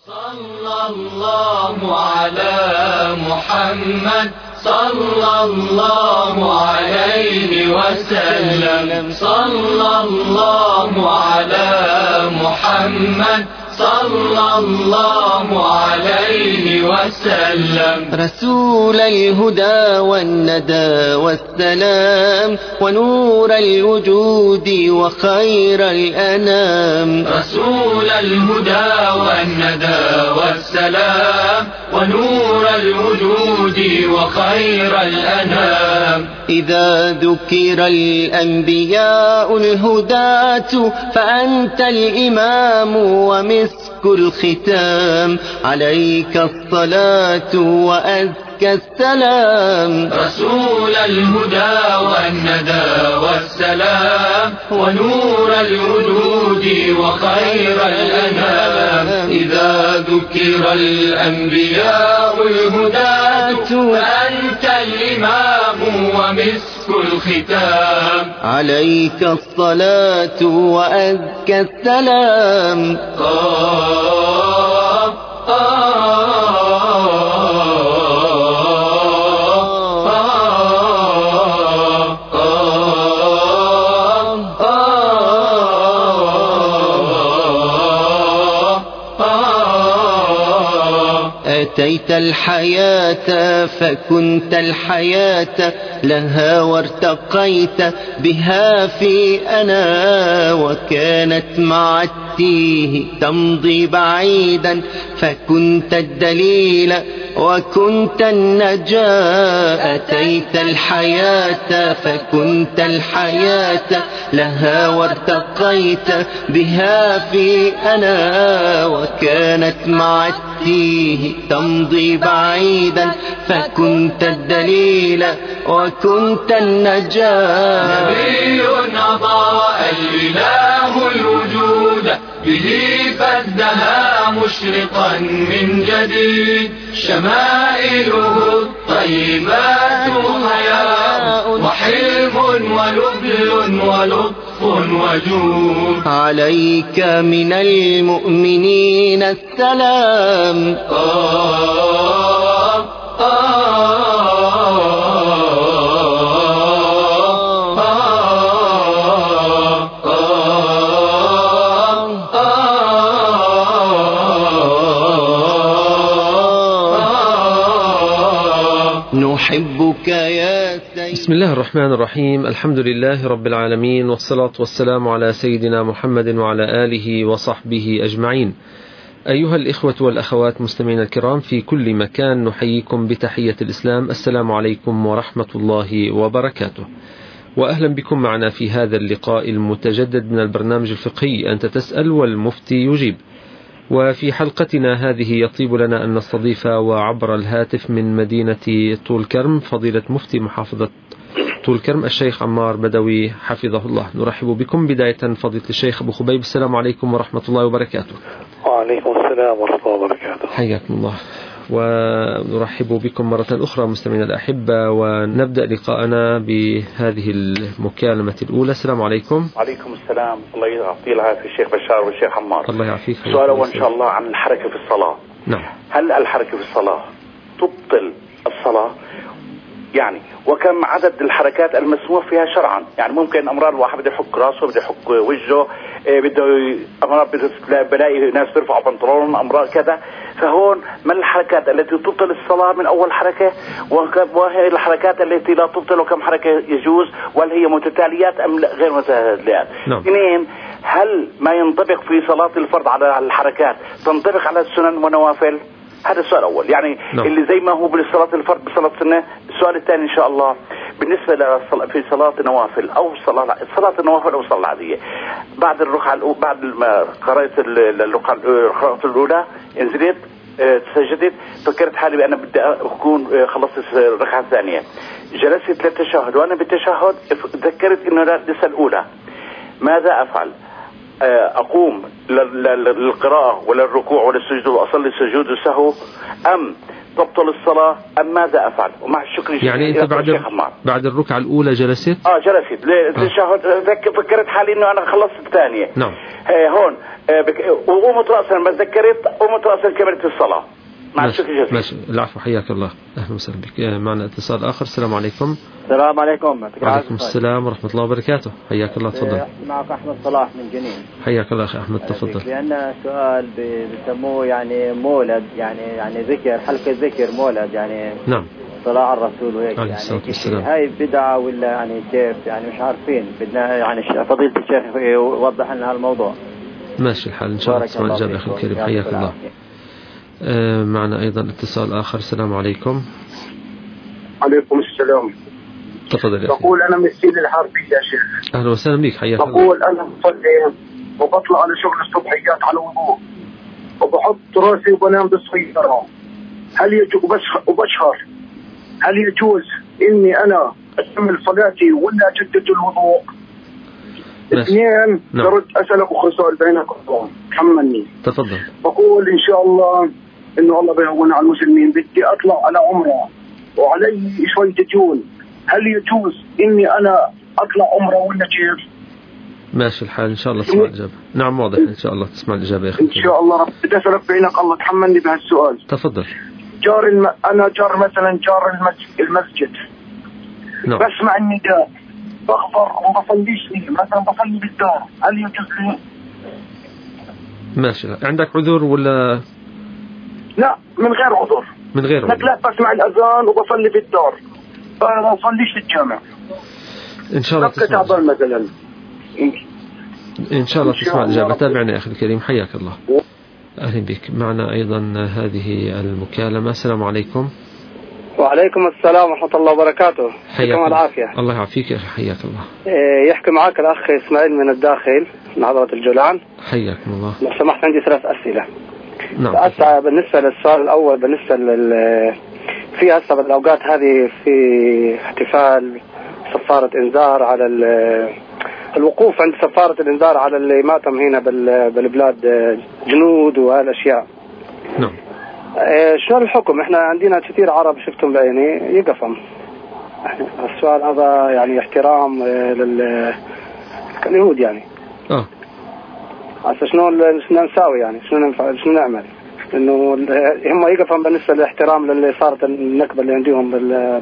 صلى الله على محمد صلى الله عليه وسلم صلى الله على محمد صلى الله عليه وسلم رسول الهدى والندى والسلام ونور الوجود وخير الأنام رسول الهدى والندى والسلام ونور الوجود وخير الأنام إذا ذكر الأنبياء الهداة فأنت الإمام ومسك الختام عليك الصلاة وأزكى السلام رسول الهدى والندى والسلام ونور الوجود وخير الأنام إذا ذكر الأنبياء الهداة فأنت الإمام ومسك الختام عليك الصلاة وأزكى السلام أتيت الحياة فكنت الحياة لها وارتقيت بها في أنا وكانت مع التيه تمضي بعيدا فكنت الدليل وكنت النجاة أتيت الحياة فكنت الحياة لها وارتقيت بها في أنا وكانت مع التيه تمضي بعيدا فكنت الدليل وكنت النجاة نبي أضاء الإله الوجود به فازدها مشرقا من جديد شمائله الطيبات حياء وحلم ولبل ولطف وجود عليك من المؤمنين السلام نحبك يا سيدي. بسم الله الرحمن الرحيم. الحمد لله رب العالمين، والصلاة والسلام على سيدنا محمد وعلى آله وصحبه أجمعين. أيها الإخوة والأخوات مستمعين الكرام في كل مكان، نحييكم بتحية الإسلام. السلام عليكم ورحمة الله وبركاته، وأهلا بكم معنا في هذا اللقاء المتجدد من البرنامج الفقهي أنت تسأل والمفتي يجيب. وفي حلقتنا هذه يطيب لنا أن نستضيف وعبر الهاتف من مدينة طول كرم فضيلة مفتي محافظة طول كرم الشيخ عمار بدوي حفظه الله. نرحب بكم بداية فضيلة الشيخ أبو خبيب. السلام عليكم ورحمة الله وبركاته. وعليكم السلام ورحمة الله وبركاته. حياكم الله، ونرحب بكم مرة أخرى مستمعينا الأحبة، ونبدأ لقاءنا بهذه المكالمة الأولى. السلام عليكم. وعليكم السلام، الله يعطي العافية الشيخ بشار والشيخ عمار. الله يعافيك. سؤال أول إن شاء الله عن الحركة في الصلاة. نعم. هل الحركة في الصلاة تبطل الصلاة؟ يعني وكم عدد الحركات المسموح فيها شرعا؟ يعني ممكن أمرار الواحد بده يحك راسه، بده يحك وجهه، بده أمرار بلاقي ناس بيرفعوا بنطلون، أمرار كذا. فهون ما الحركات التي تبطل الصلاة من أول حركة، وهي الحركات التي لا تبطل، وكم حركة يجوز، وهل هي متتاليات أم غير متتاليات؟ اثنين، هل ما ينطبق في صلاة الفرض على الحركات تنطبق على السنن ونوافل؟ هذا السؤال الأول، يعني اللي زي ما هو بالصلاة الفرض بصلاة السنة. السؤال الثاني إن شاء الله بالنسبة في صلاة النوافل أو صلاة النوافل أو الصلاة العادية، بعد الركعة بعد ما قرأت الركعة الأولى انزلت سجدت، فكرت حالي بأنا بدي أكون خلصت الركعة الثانية، جلست للتشهد، وأنا بالتشهد تذكرت إنه لسه الأولى، ماذا أفعل؟ أقوم للقراءة ولا الركوع ولا السجود وأصلي سجود سهو، أم تبطل الصلاة، أم ماذا أفعل؟ ومع الشكر يعني أنت بعد الركعة الأولى جلست؟ جلست. فكرت حالي إنه أنا خلصت الثانية. نعم. هون وقومت رأسا ما تذكرت، قومت رأسا كملت الصلاة. مع الشكر جزيلا. ماشي. العفو، حياك الله. أهلا وسهلا بك. معنا اتصال آخر. السلام عليكم. السلام عليكم. وعليكم السلام ورحمة الله وبركاته. حياك الله. تفضل. معك أحمد صلاح من جنين. حياك الله أخي أحمد. تفضل. لأن سؤال بسموه يعني مولد، يعني ذكر، حلقة ذكر مولد يعني. نعم. صلاة على الرسول وهيك عليه يعني. الصلاة والسلام. هاي بدعة ولا يعني كيف؟ يعني مش عارفين، بدنا يعني فضيلة الشيخ يوضح لنا هالموضوع. ماشي الحال. إن شاء الله تسمع الإجابة أخي الكريم. حياك الله. معنا أيضا اتصال آخر. السلام عليكم. عليكم السلام. تفضل. بقول أنا من السيد الحربي يا شيخ. أهلا وسهلا بك. حياك الله. بقول أنا بصلي وبطلع على شغل الصبحيات على وضوء وبحط راسي وبنام بالسيارة، هل يجوز وبشهر هل يجوز إني أنا أكمل صلاتي ولا أجدد الوضوء؟ اثنين. برد أسأل أخو سؤال بينكم حملني. تفضل. بقول إن شاء الله إنه الله بيهون على المسلمين، بدي أطلع على عمرة وعلي شوية ديون، هل يجوز إني أنا أطلع عمرة ولا كيف؟ ماشي الحال. إن شاء الله تسمع الإجابة. نعم واضح. إن شاء الله تسمع الإجابة يا أخي. إن شاء الله. بدي أسألك بينك الله تحملني بهالسؤال. تفضل. أنا جار مثلا جار المسجد. نعم. بسمع النداء بغفر وما بصليش لي، مثلا بصلي بالدار، هل يجوز لي؟ ماشي. عندك عذر ولا؟ لا، من غير عذر. من غير عذر. لا، بسمع الأذان وبصلي بالدار، ما بصليش في الجامع. إن شاء الله تسمع مثلا. إن شاء الله تسمع الإجابة. تابعنا يا أخي الكريم. حياك الله. أهلا بك. معنا أيضا هذه المكالمة. السلام عليكم. وعليكم السلام ورحمة الله وبركاته. حياك الله. العافية. الله يعافيك يا أخي. حياك الله. يحكي معك الأخ إسماعيل من الداخل من عضلة الجولان. حياكم الله. لو سمحت عندي 3 أسئلة. نعم. بالنسبة للسؤال الأول، بالنسبة في هسه بالأوقات هذه في احتفال صفارة إنذار على الوقوف عند صفارة الإنذار على اللي ماتم هنا بالبلاد، جنود وهالأشياء. نعم. شو الحكم؟ احنا عندنا كثير عرب شفتهم بعيني يقفهم. السؤال هذا يعني احترام لليهود يعني. هسه شنو نساوي يعني؟ شنو نعمل؟ انه هم يقفهم بالنسبة للاحترام للي صارت النكبة اللي عندهم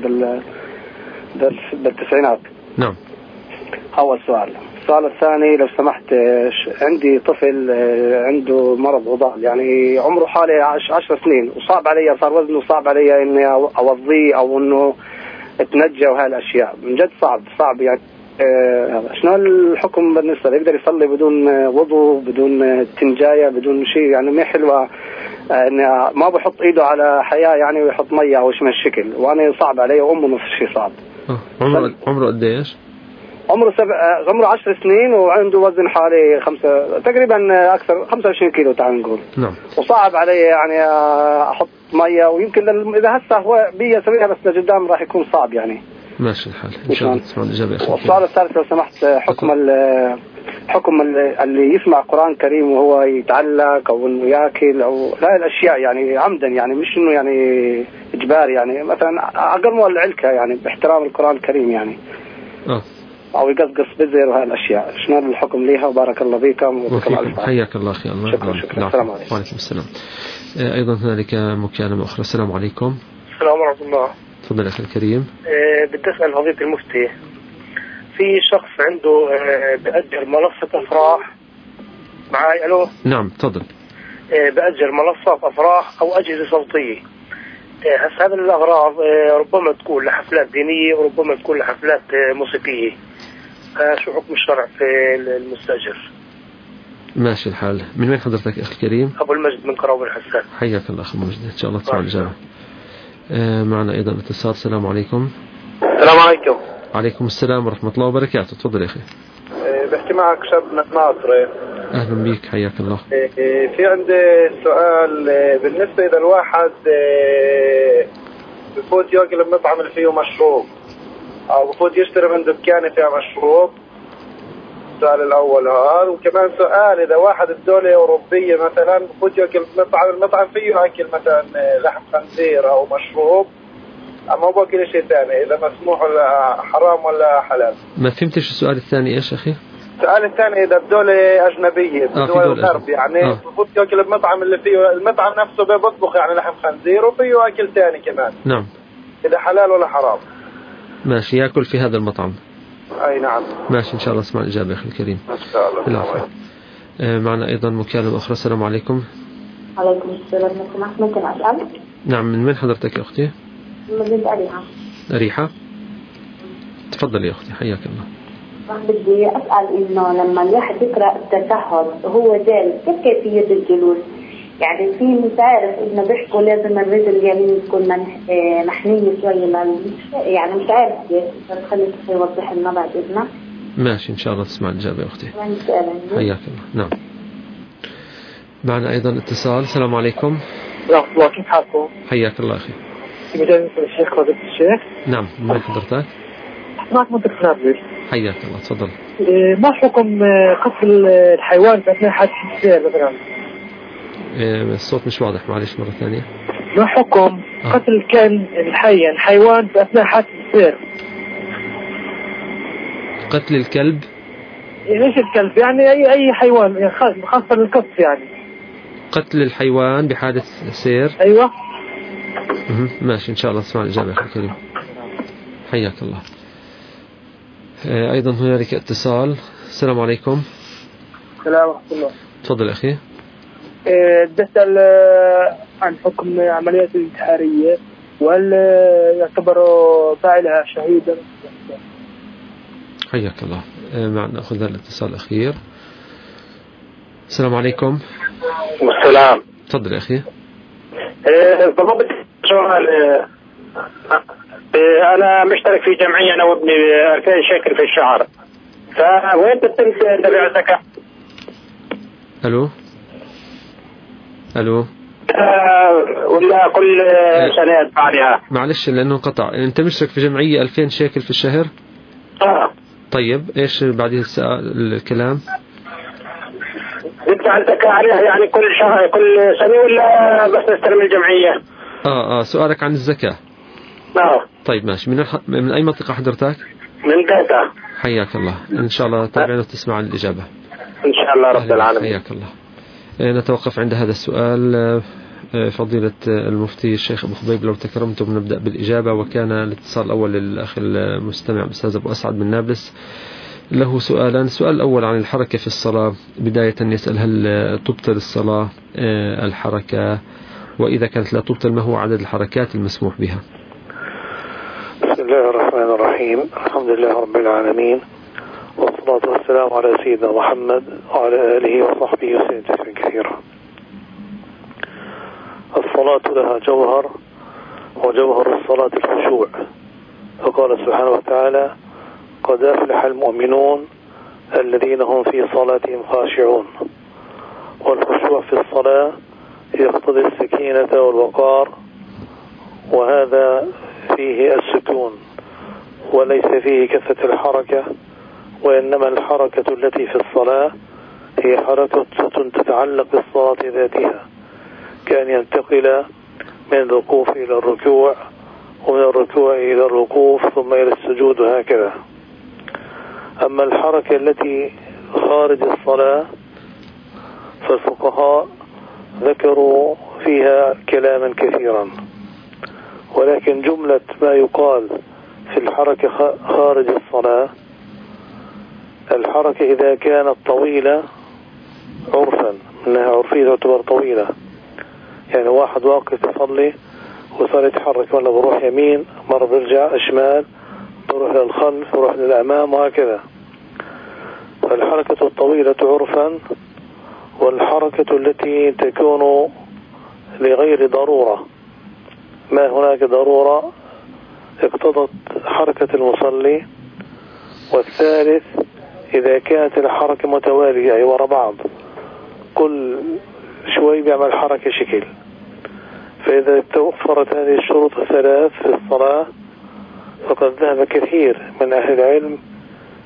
بالتسعينات. نعم. أول سؤال. السؤال الثاني لو سمحت، عندي طفل عنده مرض غضال، يعني عمره حوالي 10 سنين، وصعب علي، صار وزنه صعب علي إني أوضيه أو إنه اتنجى وهالأشياء، من جد صعب يعني. شنو الحكم بالنسبة له؟ يقدر يصلي بدون وضوء، بدون تنجاية، بدون شيء؟ يعني ما حلوة إن ما بحط إيده على حياة يعني ويحط مية أو شيء من الشكل، وأنا صعب علي وأمه نفس الشيء صعب. عمره قد إيش؟ عمره 10 سنين وعنده وزن حوالي تقريبا أكثر 25 كيلو تعال نقول. نعم. وصعب علي يعني أحط مية، ويمكن إذا هسه هو بيسويها بس لقدام راح يكون صعب يعني. ماشي الحال. إن شاء الله تسمع الإجابة. والسؤال الثالث لو سمحت، حكم اللي يسمع قرآن كريم وهو يتعلق أو إنه يأكل أو لا الأشياء يعني عمدا، يعني مش إنه يعني إجباري، يعني مثلا أقرموا العلكة يعني باحترام القرآن الكريم يعني. أو يقصقص بزر وهالأشياء، شنو الحكم ليها؟ وبارك الله فيكم. حياك الله أخي. الله شكرا. السلام عليكم. وعليكم السلام. أيضا هنالك مكالمة أخرى. السلام عليكم. السلام ورحمة الله. تفضل أخي الكريم. بدي أسأل فضيلة المفتي، في شخص عنده بأجر منصة أفراح معاي. ألو. نعم تفضل. بأجر منصات أفراح أو أجهزة صوتية. هسه هذه الأغراض ربما تكون لحفلات دينية وربما تكون لحفلات موسيقية. شو حكم الشرع في المستأجر؟ ماشي الحال. من وين حضرتك أخي الكريم؟ أبو المجد من قراوة الحسان. حياك الله أخي مجد. إن شاء الله تسمع الإجابة. معنا أيضا اتصال. السلام عليكم. السلام عليكم. عليكم السلام ورحمة الله وبركاته. تفضل يا أخي. بحكي معك شاب من ناصرة. أهلا بك. حياك الله. في عندي سؤال، بالنسبة إذا الواحد بفوت ياكل المطعم اللي فيه مشروب أو بفوت يشتري من دكانة فيها مشروب، السؤال الأول هذا. وكمان سؤال، إذا واحد الدولة أوروبية مثلا بفوت يأكل المطعم فيه أكل مثلا لحم خنزير أو مشروب، أما هو باكل شيء ثاني، إذا مسموح ولا حرام ولا حلال؟ ما فهمتش السؤال الثاني إيش أخي؟ السؤال الثاني، إذا الدولة أجنبية بدول الغرب يعني بفوت يأكل المطعم اللي فيه، المطعم نفسه بيطبخ يعني لحم خنزير وفيه أكل ثاني كمان. نعم. إذا حلال ولا حرام؟ ماشي، يأكل في هذا المطعم. أي نعم. ماشي إن شاء الله. اسمع الإجابة أخي الكريم. إن شاء الله. العفو. معنا أيضا مكالمة أخرى. السلام عليكم. عليكم السلام. ممكن أسأل؟ نعم. من وين حضرتك يا أختي؟ من مدينة أريحة. أريحة. تفضل يا أختي، حياك الله. بدي أسأل إنه لما الواحد يقرأ التشهد وهو جالس كيف كيفية الجلوس؟ يعني في مش عارف إنه بيحكوا لازم الرجل اليمين تكون محنية شوية، يعني مش عارف كيف، بتخلي يوضح لنا بعد إذنك. ماشي إن شاء الله. تسمع الإجابة يا أختي. حياك الله. نعم. معنا أيضا اتصال. السلام عليكم. ورحمة الله، كيف حالكم؟ حياك الله أخي. مجال الشيخ فضيلة الشيخ. نعم. من حضرتك؟ معك منطقة نابلس. حياك الله. تفضل. ما حكم قتل الحيوان في أثناء حادث السير مثلا؟ الصوت مش واضح، معلش مرة ثانية. ما حكم قتل الحيوان في أثناء حادث السير؟ قتل الكلب؟ ايش الكلب؟ يعني أي حيوان، يعني خاصة القط يعني. قتل الحيوان بحادث سير؟ أيوة. ماشي إن شاء الله. اسمع الإجابة أخي الكريم. حياك الله. أيضا هنالك اتصال. السلام عليكم. السلام ورحمة الله. تفضل أخي. بدي أسأل عن حكم عمليات الانتحارية، وهل يعتبر فاعلها شهيدا؟ حياك الله. معنا نأخذ هذا الاتصال الأخير. السلام عليكم. والسلام. تفضل يا أخي. بالضبط سؤال، أنا مشترك في جمعية أنا وابني 2000 شيكل في الشهر، فوين تتم تبع الزكاة؟ ألو. ولا كل سنة يدفع عليها؟ معلش لأنه انقطع. أنت مشترك في جمعية 2000 شيكل في الشهر؟ طيب إيش بعد الكلام؟ يدفع الزكاة عليها يعني كل شهر كل سنة ولا بس نستلم الجمعية؟ سؤالك عن الزكاة. طيب ماشي. من أي منطقة حضرتك؟ من داتا. حياك الله. إن شاء الله تابعنا وتسمع الإجابة. إن شاء الله رب العالمين. حياك الله. نتوقف عند هذا السؤال. فضيلة المفتي الشيخ أبو خبيب لو تكرمتم نبدأ بالإجابة. وكان الاتصال الأول للأخ المستمع الأستاذ أبو أسعد من نابلس، له سؤالان. السؤال الأول عن الحركة في الصلاة. بداية يسأل هل تبطل الصلاة الحركة، وإذا كانت لا تبطل ما هو عدد الحركات المسموح بها؟ بسم الله الرحمن الرحيم. الحمد لله رب العالمين، والصلاة والسلام على سيدنا محمد وعلى آله وصحبه وسلم تسليما كثيرا. الصلاة لها جوهر، وجوهر الصلاة الخشوع، فقال سبحانه وتعالى: قد أفلح المؤمنون الذين هم في صلاتهم خاشعون. والخشوع في الصلاة يقتضي السكينة والوقار، وهذا فيه السكون وليس فيه كثرة الحركة، وإنما الحركة التي في الصلاة هي حركة تتعلق بالصلاة ذاتها، كان ينتقل من الوقوف إلى الركوع، ومن الركوع إلى الوقوف، ثم إلى السجود، وهكذا. أما الحركة التي خارج الصلاة فالفقهاء ذكروا فيها كلاما كثيرا، ولكن جملة ما يقال في الحركة خارج الصلاة: الحركة إذا كانت طويلة عرفا، إنها عرفية تعتبر طويلة، يعني واحد واقف يصلي وصار يتحرك، مرة بروح يمين، مرة برجع شمال، بروح للخلف، بروح للأمام، وهكذا. فالحركة الطويلة عرفا، والحركة التي تكون لغير ضرورة، ما هناك ضرورة اقتضت حركة المصلي. والثالث إذا كانت الحركة متوالية أي وراء بعض، كل شوي بيعمل حركة شكل. فإذا توفرت هذه الشروط الثلاث في الصلاة فقد ذهب كثير من أهل العلم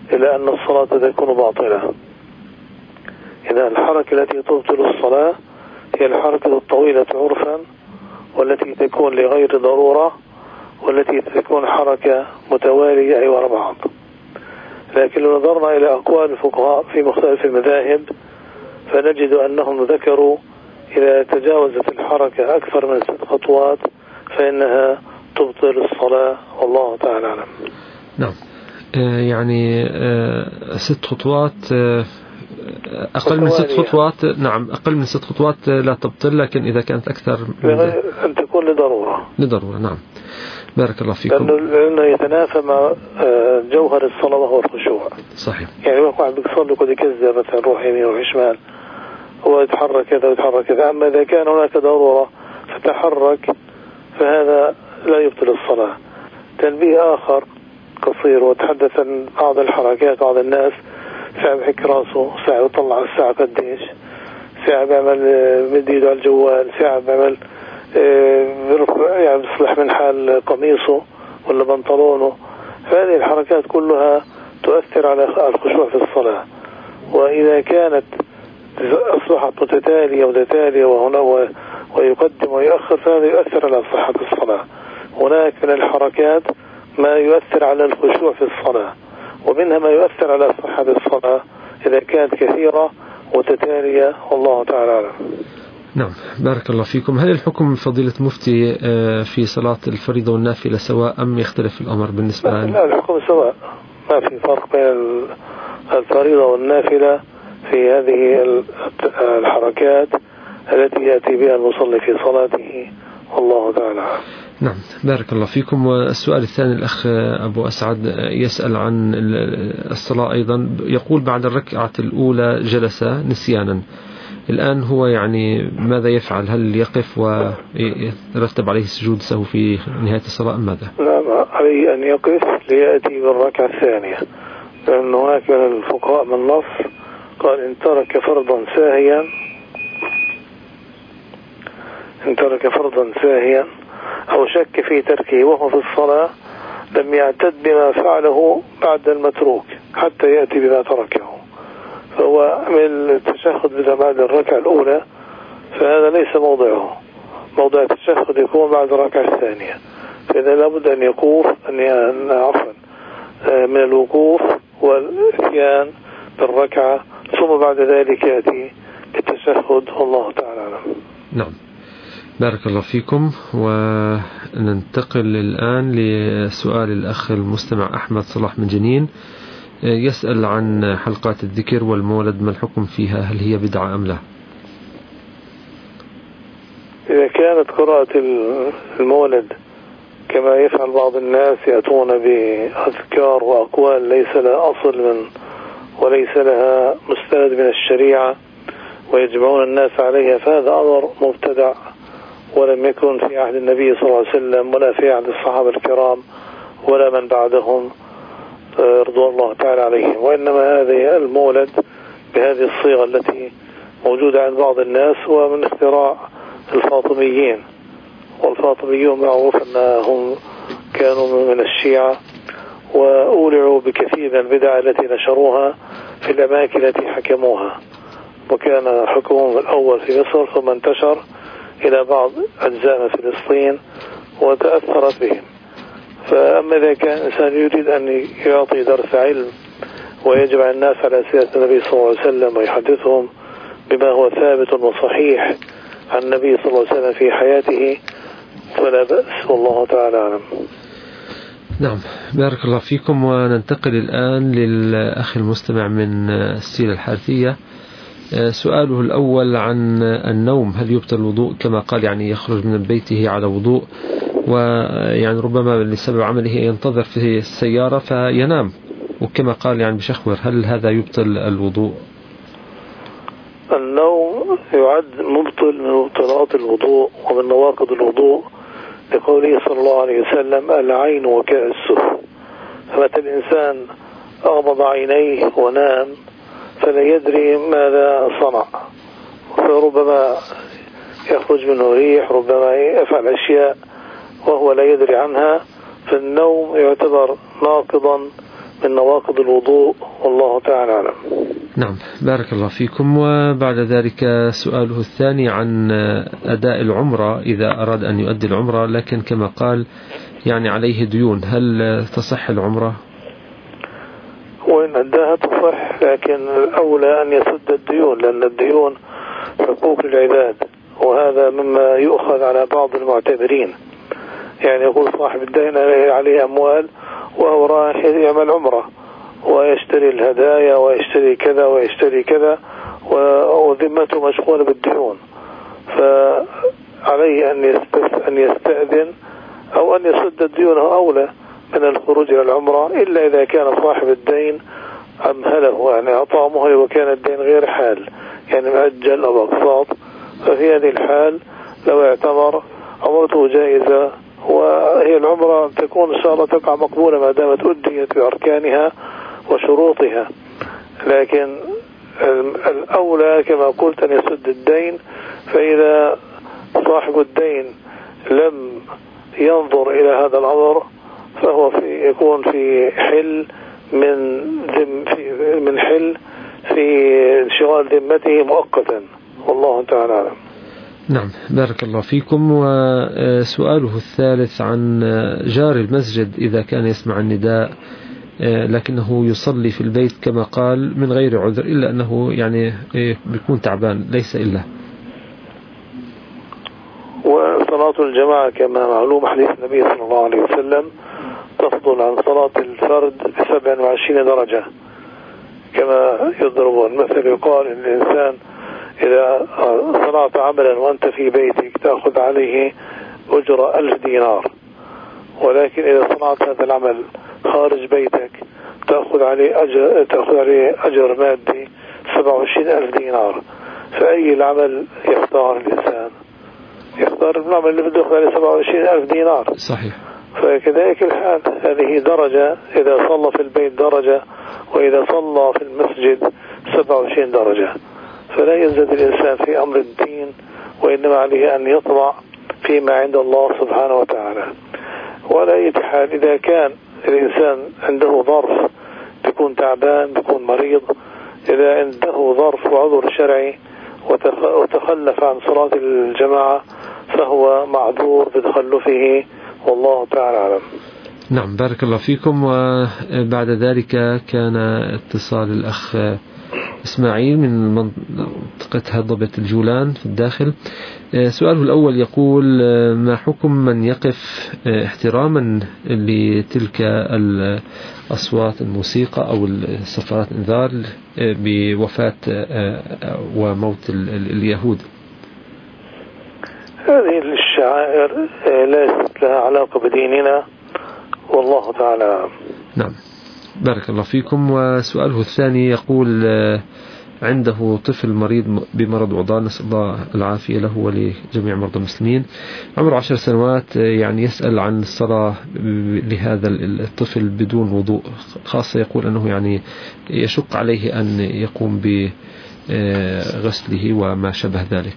إلى أن الصلاة تكون باطلة. إذا الحركة التي تبطل الصلاة هي الحركة الطويلة عرفا، والتي تكون لغير ضرورة، والتي تكون حركة متوالية أي وراء بعض. لكن لو نظرنا إلى أقوال الفقهاء في مختلف المذاهب فنجد أنهم ذكروا إذا تجاوزت الحركة أكثر من 6 خطوات فإنها تبطل الصلاة، والله تعالى أعلم. نعم، يعني 6 خطوات، أقل من 6 خطوات، نعم أقل من 6 خطوات لا تبطل، لكن إذا كانت أكثر أن تكون لضرورة. نعم. بارك الله فيكم. لأنه يتنافى مع جوهر الصلاة وهو الخشوع. صحيح. يعني واحد بيصلي قد يكذب مثلا روح يمين وروح شمال، هو يتحرك كذا ويتحرك كذا، أما إذا كان هناك ضرورة فتحرك فهذا لا يبطل الصلاة. تنبيه آخر قصير، وتحدث عن بعض الحركات. بعض الناس ساعة بحك راسه، ساعة يطلع الساعة قديش، ساعة بيعمل مد ايده على الجوال، ساعة بيعمل يعني بيصلح من حال قميصه ولا بنطلونه. هذه الحركات كلها تؤثر على الخشوع في الصلاة. وإذا كانت أصبحت متتالية وتتالية وهنا ويقدم ويؤخر فهذا يؤثر على صحة الصلاة. هناك من الحركات ما يؤثر على الخشوع في الصلاة، ومنها ما يؤثر على صحة الصلاة إذا كانت كثيرة وتتالية، والله تعالى أعلم. نعم، بارك الله فيكم. هل الحكم فضيلة مفتي في صلاة الفريضة والنافلة سواء أم يختلف الأمر بالنسبة لا، الحكم سواء، ما في فرق بين الفريضة والنافلة في هذه الحركات التي يأتي بها المصلي في صلاته، والله تعالى. نعم، بارك الله فيكم. والسؤال الثاني الأخ أبو أسعد يسأل عن الصلاة أيضا، يقول بعد الركعة الأولى جلس نسيانا، الآن هو يعني ماذا يفعل؟ هل يقف ويرتب عليه سجود سهو في نهاية الصلاة أم ماذا؟ لا، عليه أن يقف ليأتي بالركعة الثانية، لأن هناك من الفقهاء من نص قال إن ترك فرضا ساهيا أو شك في تركه وهو في الصلاة لم يعتد بما فعله بعد المتروك حتى يأتي بما تركه، فهو من التشهد بعد الركعة الأولى، فهذا ليس موضعه. موضع التشهد يكون بعد الركعة الثانية، فإذا لابد أن يقوف من الوقوف والإتيان بالركعة، ثم بعد ذلك يأتي بالتشهد، والله تعالى أعلم. نعم، بارك الله فيكم. وننتقل الآن لسؤال الأخ المستمع أحمد صلاح من جنين، يسأل عن حلقات الذكر والمولد، ما الحكم فيها؟ هل هي بدعة أم لا؟ إذا كانت قراءة المولد كما يفعل بعض الناس، يأتون بأذكار وأقوال ليس لها أصل وليس لها مستند من الشريعة ويجمعون الناس عليها، فهذا أمر مبتدع ولم يكن في عهد النبي صلى الله عليه وسلم ولا في عهد الصحابة الكرام ولا من بعدهم رضوان الله تعالى عليهم. وإنما هذه المولد بهذه الصيغة التي موجودة عند بعض الناس ومن اختراع الفاطميين، والفاطميون معروف أنهم كانوا من الشيعة وأولعوا بكثير من البدع التي نشروها في الأماكن التي حكموها، وكان حكمهم الأول في مصر ثم انتشر إلى بعض أجزاء فلسطين وتأثرت بهم. فأما إذا كان إنسان يريد أن يعطي درس علم ويجمع الناس على سيرة النبي صلى الله عليه وسلم ويحدثهم بما هو ثابت وصحيح عن النبي صلى الله عليه وسلم في حياته فلا بأس، والله تعالى أعلم. نعم، بارك الله فيكم. وننتقل الآن للأخ المستمع من السيرة الحارثية، سؤاله الأول عن النوم، هل يبطل الوضوء؟ كما قال يعني يخرج من بيته على وضوء، ويعني ربما لسبب عمله ينتظر في السيارة فينام، وكما قال يعني بشخور، هل هذا يبطل الوضوء؟ النوم يعد مبطل من مبطلات الوضوء ومن نواقض الوضوء، لقوله صلى الله عليه وسلم العين وكاء السفل. فمتى الإنسان أغمض عينيه ونام فلا يدري ماذا صنع، فربما يخرج منه ريح، ربما يفعل أشياء وهو لا يدري عنها، فالنوم يعتبر ناقضا من نواقض الوضوء، والله تعالى أعلم. نعم، بارك الله فيكم. وبعد ذلك سؤاله الثاني عن أداء العمرة إذا أراد أن يؤدي العمرة لكن كما قال يعني عليه ديون، هل تصح العمرة؟ وإن أداها تصح، لكن الأولى أن يسد الديون، لأن الديون حقوق للعباد، وهذا مما يؤخذ على بعض المعتبرين. يعني يقول صاحب الدين عليه أموال وهو رايح يعمل عمرة ويشتري الهدايا ويشتري كذا ويشتري كذا وذمته مشغولة بالديون، فعليه أن يستأذن أو أن يسد الديون أولى من الخروج إلى العمرة، إلا إذا كان صاحب الدين أمهله، يعني أعطاه مهلة وكان الدين غير حال، يعني مأجل أو أقساط، ففي هذه الحال لو اعتمر عمرته جائزة. وهي العمرة تكون إن شاء الله تقع مقبولة ما دامت أديت بأركانها وشروطها، لكن الأولى كما قلت أن يسد الدين. فإذا صاحب الدين لم ينظر إلى هذا الأمر فهو يكون في حل من حل في انشغال ذمته مؤقتا، والله تعالى أعلم. نعم، بارك الله فيكم. وسؤاله الثالث عن جار المسجد إذا كان يسمع النداء لكنه يصلي في البيت كما قال من غير عذر، إلا أنه يعني بيكون تعبان ليس إلا. وصلاة الجماعة كما معلوم حديث النبي صلى الله عليه وسلم تفضل عن صلاة الفرد ب27 درجة، كما يضرب المثل يقال إن الإنسان إذا صنعت عملا وأنت في بيتك تأخذ عليه أجر 1000 دينار، ولكن إذا صنعت هذا العمل خارج بيتك تأخذ عليه أجر مادي 27,000 دينار. فأي العمل يختار الإنسان؟ يختار العمل اللي بده يأخذ عليه 27,000 دينار. صحيح. فكذلك الحال، هذه درجة إذا صلى في البيت درجة، وإذا صلى في المسجد 27 درجة. فلا يزداد الإنسان في أمر الدين، وإنما عليه أن يطمع فيما عند الله سبحانه وتعالى. ولا أي حال إذا كان الإنسان عنده ظرف، بيكون تعبان، بيكون مريض، إذا عنده ظرف وعذر شرعي وتخلف عن صلاة الجماعة فهو معذور بتخلفه، والله تعالى أعلم. نعم، بارك الله فيكم. وبعد ذلك كان اتصال الأخ إسماعيل من منطقة هضبة الجولان في الداخل. سؤاله الأول يقول: ما حكم من يقف احتراما لتلك الأصوات الموسيقى أو صفارات إنذار بوفاة وموت اليهود؟ هذه الشعائر ليست لها علاقة بديننا، والله تعالى. نعم، بارك الله فيكم. وسؤاله الثاني يقول: عنده طفل مريض بمرض عضال، نسأل الله العافية له ولجميع مرضى المسلمين، عمره 10 سنوات، يعني يسأل عن الصلاة لهذا الطفل بدون وضوء، خاصة يقول أنه يعني يشق عليه أن يقوم بغسله وما شبه ذلك.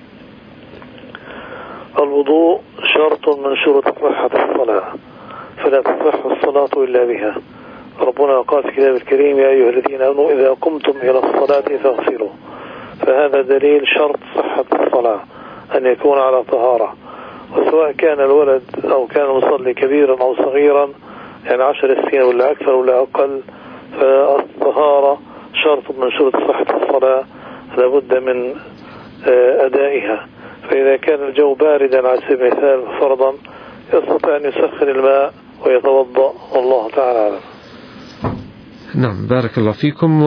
الوضوء شرط من شروط صحة الصلاة، فلا تصح الصلاة إلا بها. ربنا قال في كتاب الكريم: يا أيها الذين آمنوا إذا قمتم إلى الصلاة فاغسلوا. فهذا دليل شرط صحة الصلاة أن يكون على طهارة، وسواء كان الولد أو كان المصلي كبيرا أو صغيرا، يعني 10 سنين ولا أكثر ولا أقل، فالطهارة شرط من شروط صحة الصلاة، لابد من أدائها. فإذا كان الجو باردا على سبيل المثال فرضا، يستطيع أن يسخن الماء ويتوضأ، والله تعالى أعلم. نعم، بارك الله فيكم.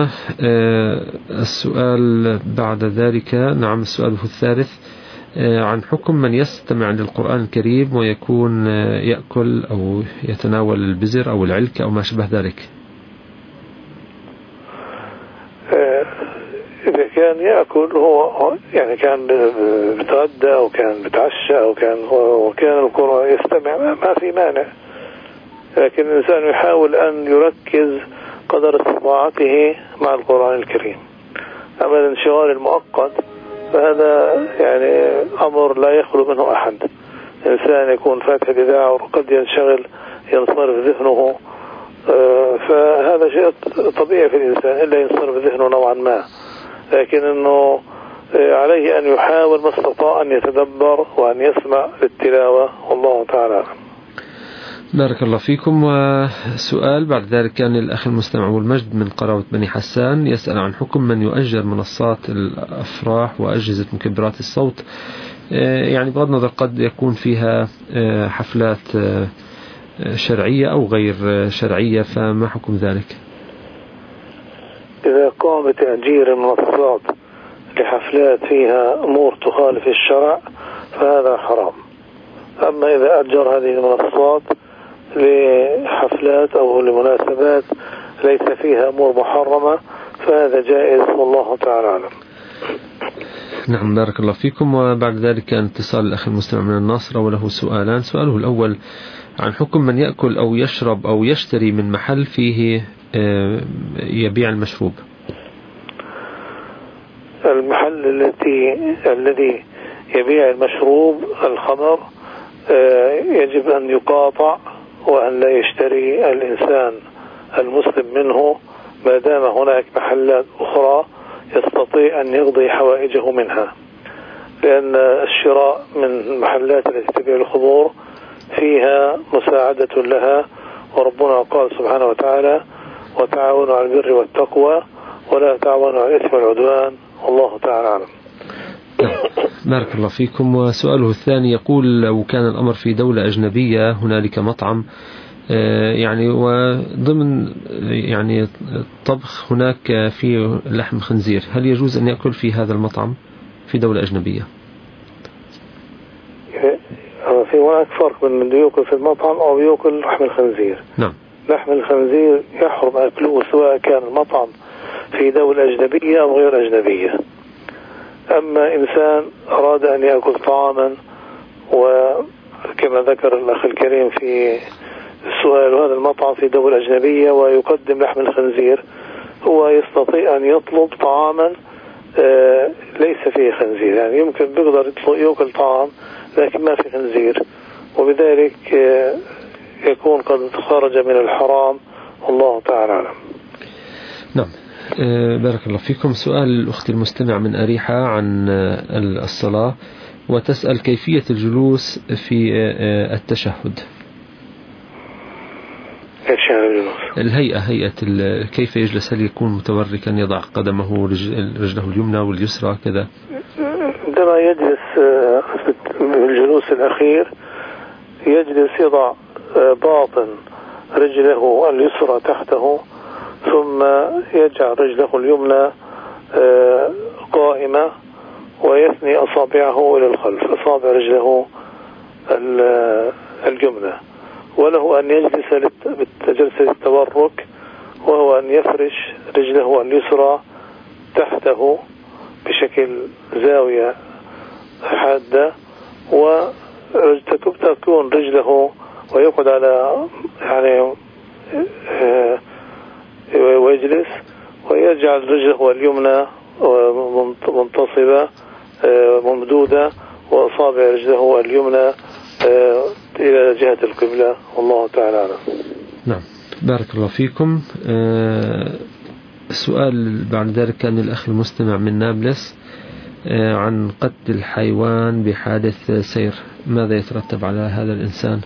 والسؤال بعد ذلك، نعم، السؤال الثالث عن حكم من يستمع للقرآن الكريم ويكون يأكل أو يتناول البزر أو العلك أو ما شبه ذلك. إذا كان يأكل هو يعني كان بتغدى أو كان بتعشى أو وكان القرآن يستمع، ما في مانع، لكن الإنسان يحاول أن يركز قدر استطاعته مع القرآن الكريم. أما الانشغال المؤقت فهذا يعني أمر لا يخلو منه أحد. الإنسان يكون فاتح الإذاعة وقد ينصرف ذهنه فهذا شيء طبيعي في الإنسان إلا ينصرف ذهنه نوعا ما، لكن أنه عليه أن يحاول ما استطاع أن يتدبر وأن يسمع للتلاوة، والله تعالى. بارك الله فيكم. وسؤال بعد ذلك كان الأخ المستمع والمجد من قراوة بني حسان يسأل عن حكم من يؤجر منصات الأفراح وأجهزة مكبرات الصوت، يعني بغض النظر قد يكون فيها حفلات شرعية أو غير شرعية، فما حكم ذلك؟ إذا قام بتأجير المنصات لحفلات فيها أمور تخالف الشرع فهذا حرام. أما إذا أجر هذه المنصات لحفلات أو لمناسبات ليس فيها أمور محرمة فهذا جائز، والله تعالى أعلم. نعم بارك الله فيكم. وبعد ذلك كان اتصال الأخ المستمع من الناصرة وله سؤالان. سؤاله الأول عن حكم من يأكل أو يشرب أو يشتري من محل فيه يبيع المشروب. المحل الذي يبيع المشروب الخمر يجب أن يقاطع وأن لا يشتري الإنسان المسلم منه ما دام هناك محلات أخرى يستطيع أن يقضي حوائجه منها، لأن الشراء من المحلات التي تبيع الخمور فيها مساعدة لها، وربنا قال سبحانه وتعالى: وتعاونوا على البر والتقوى ولا تعاونوا على الإثم والعدوان، والله تعالى أعلم. بارك الله فيكم. وسؤاله الثاني يقول: لو كان الأمر في دولة أجنبية هنالك مطعم يعني وضمن يعني طبخ هناك في لحم خنزير، هل يجوز أن يأكل في هذا المطعم في دولة أجنبية؟ في هناك فرق بين من يأكل في المطعم أو يأكل لحم الخنزير. نعم. لحم الخنزير يحرم أكله سواء كان المطعم في دولة أجنبية أو غير أجنبية. أما إنسان أراد أن يأكل طعاما، وكما ذكر الأخ الكريم في السؤال هذا المطعم في دولة أجنبية ويقدم لحم الخنزير، هو يستطيع أن يطلب طعاما ليس فيه خنزير، يعني يمكن بيقدر يأكل طعام لكن ما في خنزير، وبذلك يكون قد خرج من الحرام، والله تعالى أعلم. نعم بارك الله فيكم. سؤال الأخت المستمع من أريحة عن الصلاة، وتسأل كيفية الجلوس في التشهد. هيئة كيف يجلس، هل يكون متوركا يضع قدمه رجله اليمنى واليسرى كذا؟ عندما يجلس في الجلوس الأخير يجلس يضع باطن رجله اليسرى تحته، ثم يجعل رجله اليمنى قائمة ويثني أصابعه إلى الخلف، أصابع رجله اليمنى، وله أن يجلس جلسة التورك، وهو أن يفرش رجله اليسرى تحته بشكل زاوية حادة، وتكون رجله ويقعد على يعني ويجلس ويجعل رجله اليمنى منتصبة ممدودة، وأصابع رجله اليمنى إلى جهة القبلة، والله تعالى أعلم. نعم بارك الله فيكم. سؤال بعد ذلك كان الأخ المستمع من نابلس عن قتل الحيوان بحادث سير، ماذا يترتب على هذا الإنسان؟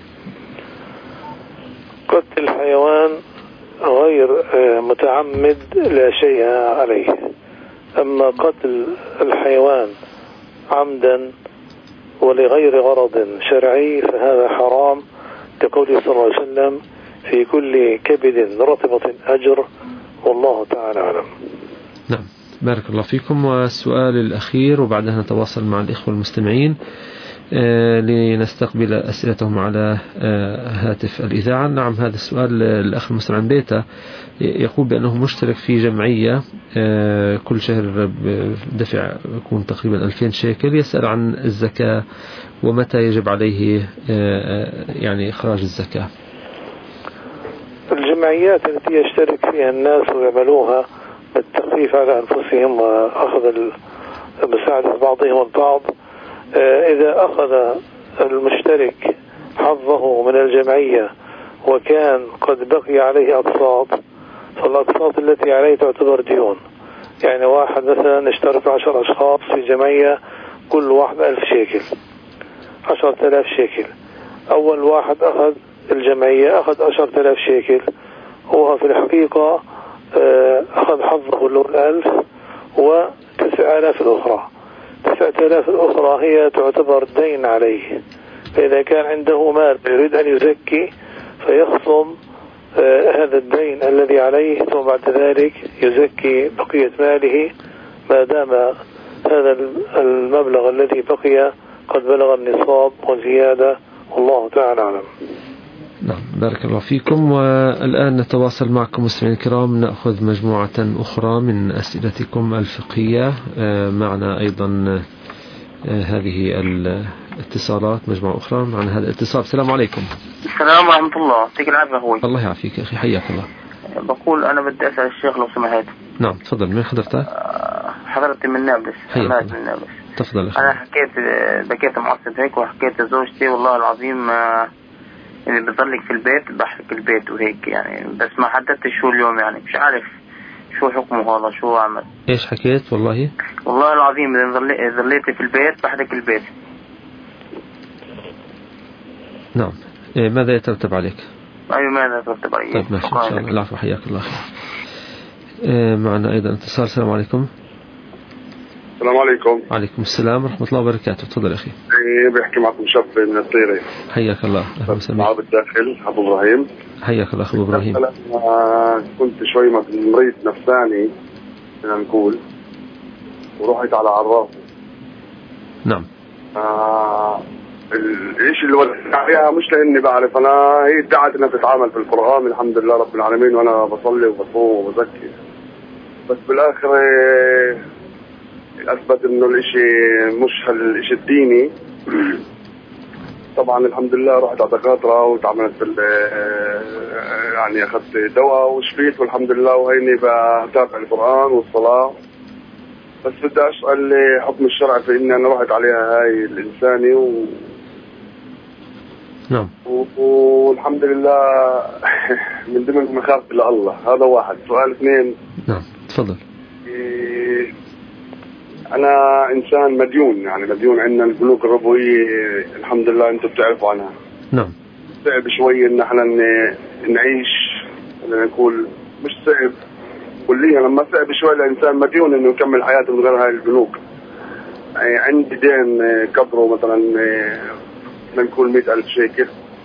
قتل الحيوان غير متعمد لا شيء عليه، أما قتل الحيوان عمدا ولغير غرض شرعي فهذا حرام، كقوله صلى الله عليه وسلم: في كل كبد رطبة أجر، والله تعالى أعلم. نعم بارك الله فيكم. والسؤال الأخير وبعدها نتواصل مع الإخوة المستمعين لنستقبل أسئلتهم على هاتف الإذاعة. نعم هذا السؤال الأخ المستمع من بيته يقول بأنه مشترك في جمعية كل شهر دفع يكون تقريبا 2000 شيكل، يسأل عن الزكاة ومتى يجب عليه يعني إخراج الزكاة. الجمعيات التي يشترك فيها الناس ويعملوها بالتخفيف على أنفسهم وأخذ مساعدة بعضهم البعض، إذا أخذ المشترك حظه من الجمعية وكان قد بقي عليه أقساط، فالأقساط التي عليه تعتبر ديون. يعني واحد مثلا اشترك 10 أشخاص في جمعية، كل واحد 1000 شيكل، 10,000 شيكل. أول واحد أخذ الجمعية أخذ 10,000 شيكل، هو في الحقيقة أخذ حظه اللي هو 1000 و9,000 الأخرى. 9,000 الأخرى هي تعتبر دين عليه، فإذا كان عنده مال يريد أن يزكي فيخصم هذا الدين الذي عليه، ثم بعد ذلك يزكي بقية ماله ما دام هذا المبلغ الذي بقي قد بلغ النصاب وزيادة، والله تعالى أعلم. نعم، بارك الله فيكم. والآن نتواصل معكم مستمعين الكرام، نأخذ مجموعة أخرى من أسئلتكم الفقهية. معنا أيضا هذه الاتصالات، مجموعة أخرى معنا هذا الاتصال. السلام عليكم. السلام ورحمة الله، يعطيك العافية أخوي. الله يعافيك يا أخي، حياك الله. بقول أنا بدي أسأل الشيخ لو سمحت. نعم تفضل. من حضرتك؟ حضرتي من نابلس. حياك من نابلس. تفضل أخي. أنا بكيت معصب هيك، وحكيت لزوجتي والله العظيم إني بضلك في البيت، بحرك البيت وهيك يعني، بس ما حددت شو اليوم يعني، مش عارف شو حكمه هذا، شو أعمل. إيش حكيت؟ والله العظيم إذا ظليتي في البيت بحرك البيت. نعم. ماذا يترتب عليك؟ أيوة ماذا يترتب عليك؟ طيب ماشي إن شاء الله. العفو، حياك الله أخي. معنا أيضا اتصال. السلام عليكم. السلام عليكم. وعليكم السلام ورحمة الله وبركاته. تفضل أخي. بيحكي معكم شاب من الطيرة. حياك الله. أهلا وسهلا. معه بالداخل أبو إبراهيم. حياك الله أخو إبراهيم. كنت شوي مريض نفساني بدنا نقول، ورحت على عراف. نعم. الشيء اللي وديت عليها مش لاني بعرف انا، هي ادعت انها بتتعامل بالقرآن الحمد لله رب العالمين، وانا بصلي وبصوم وبزكي، بس بالاخر اثبت انه الاشي مش هالشيء الديني. طبعا الحمد لله رحت على دكاتره وتعاملت يعني اخذت دواء وشفيت والحمد لله، وهيني بتابع القرآن والصلاة. بس بدي اسال حكم الشرع في اني انا رحت عليها هاي الانساني نعم. والحمد لله من ضمن مخافة الله. هذا واحد. سؤال اثنين. نعم تفضل. أنا إنسان مديون، يعني مديون عندنا البنوك الربوية الحمد لله أنتم بتعرفوا عنها. نعم. صعب شوي إن احنا نعيش، نقول مش صعب كليا، لما صعب شوي الإنسان مديون إنه يكمل حياته من غير هاي البنوك. عندي دين قدره مثلا نقول 100,000 شيكل.